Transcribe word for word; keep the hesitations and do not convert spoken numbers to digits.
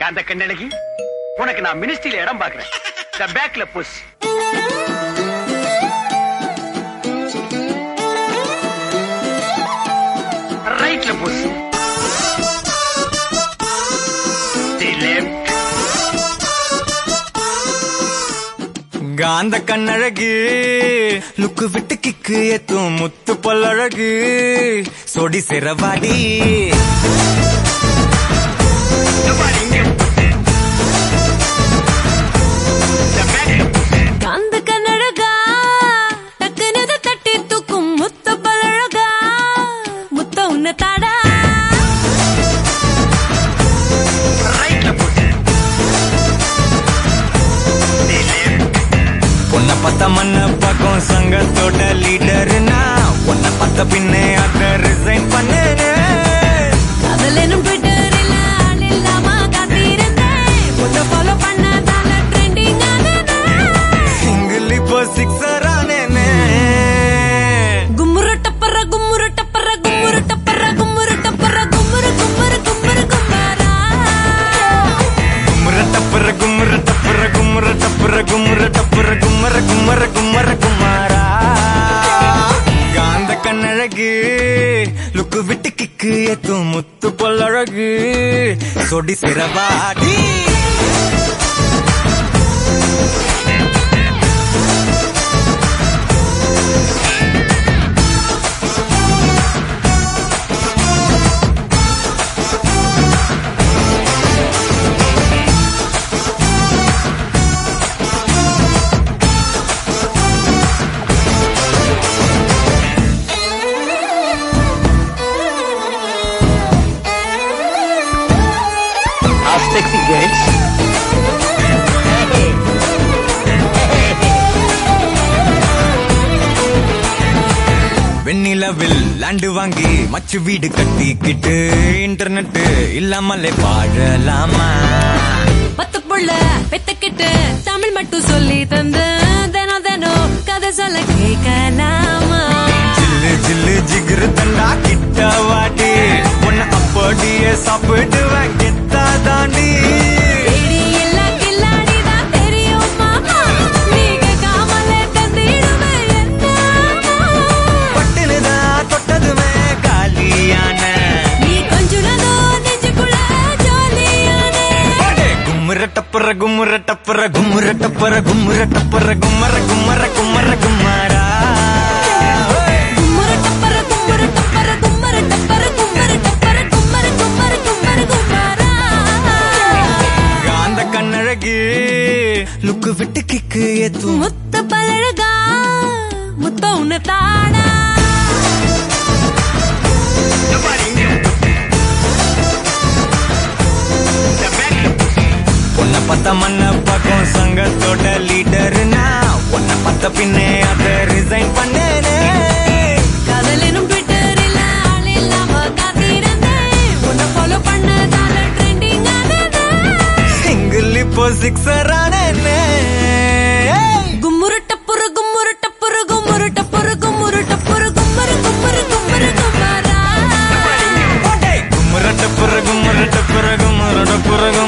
காந்த கண்ணழகி, உனக்கு நான் மினிஸ்ட்ரியில இடம் பாக்குறேன். பேக்ல புஷ். ரைட்ல புஷ். காந்த கண்ணழகு லுக்கு விட்டு கிக்கு ஏத்தும் முத்து பல்லழகு சொடி சிறவாடி காந்த கண்ணழகா டக்குனது தட்டி தூக்கும் முத்து பல்லழகா முத்த உன்ன தாடா உன்னை பத்த மண்ண பக்கம் சங்கத்தோட லீடர்னா உன்னை பத்த பின்னே அத ரிசைன் பண்ணேன். காதலனும் ட்விட்டரில் ஆள் இல்லாம காத்திருந்தேன். உன்னை ஃபாலோ பண்ணதால ட்ரெண்டிங் ஆனேன். சிங்கிள் இப்போ சிக்ஸர் ஆனேனே. கும்முரு டப்பர கும்முரு டப்பர கும்முரு டப்பர கும்முரு டப்பர கும்முரு கும்முரு கும்முரு கும்மாரா. கும்முரு டப்பர கும்முரு டப்பர கும்முரு டப்பர கும்முரு டப்பர கும்மர கும்மர கும்மர குமாரா. காந்த கண்ணழகு லுக்கு விட்டு கிக்கு ஏத்தும் முத்து பொல்லழகு சொடி சிறவாடி. Sexy girls. வெண்ணிலவில் லேண்டு வாங்கி மச்சு வீடு கட்டிக்கிட்டு இன்டர்நெட் இல்லாமலே வாழலாமா. பத்து புள்ள பெத்துக்கிட்டு தமிழ் மட்டும் சொல்லி தந்து தினம் தினம் கதை சொல்ல கேட்கலாமா. ஜில்லு ஜில்லு ஜிகிரு தண்டா கிட்ட வாடி உன்னை அப்படியே சாப்பிடுவேன் கெத்தா தாண்டி. பட்டுனுதான் தொட்டதுமே காலியான நீ கொஞ்சுனதோ நெஞ்சுக்குள்ள ஜாலியான. கும்முர டப்பர கும்முர டப்பர கும்முர டப்பர கும்முர டப்பர கும்மர கும்மர கும்மர குமாரா. கும்முரு டப்பர கும்முரு டப்பர கும்மரு டப்பர கும்மரு டப்பர கும்மரு கும்மரு கும்மரு கும்மாரா. காந்த கண்ணழகு லுக்கு விட்டு கிக்கு ஏத்தும் முத்த பழகா முத்த உன்ன தாடா. உன்னை பத்த மண்ண பக்கம் சங்கத்தோட லீடர்னா உன்னை பத்த பின்னே அத ரிசைன் பண்ணேனே. காதலனும் ட்விட்டரில் ஆள் இல்லாம காத்திருந்தேன். உன்னை ஃபாலோ பண்ணதால ட்ரெண்டிங் ஆனேன். சிங்கிள் இப்போ சிக்ஸர் ஆனேனே. கும்முரு டப்புரு கும்முரு டப்புரு கும்முரு டப்புரு கும்முரு டப்புரு கும்மரு கும்மரு கும்மரு கும்மாரா. கும்மர டப்புர கும்மர டப்புர கும்மர டப்புர